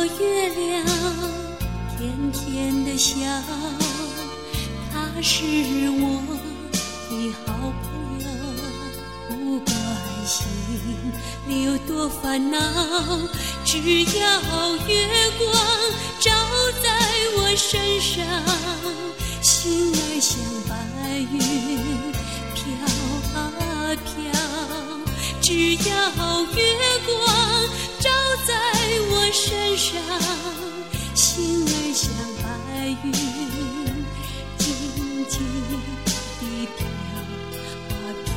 月亮甜甜的笑，他是我的好朋友，不管心里有多烦恼，只要月光照在我身上，心儿像白云飘啊飘，只要月光照在我身上，心儿像白云静静地飘啊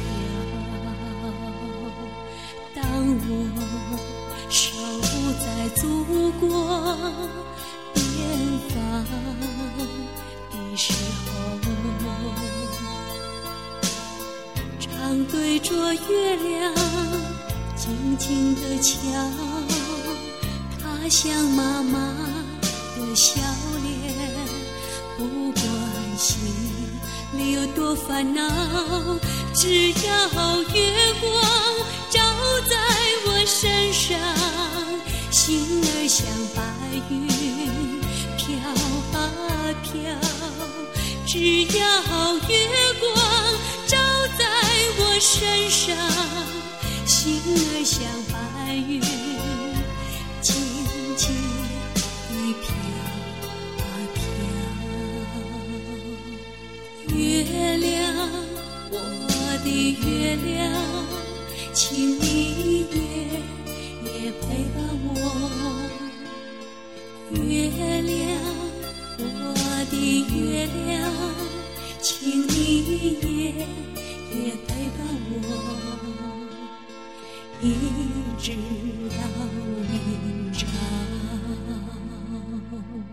飘。当我守在祖国边防的时候，常对着月亮静静地瞧，他像妈妈的笑脸，不管心里有多烦恼，只要月光照在我身上，心儿像白云飘啊飘，只要月光照在我身上，心儿像白云静静地飘啊飘。月亮，我的月亮，请你也陪伴我。月亮，我的月亮，请你也陪伴我，一直到明朝。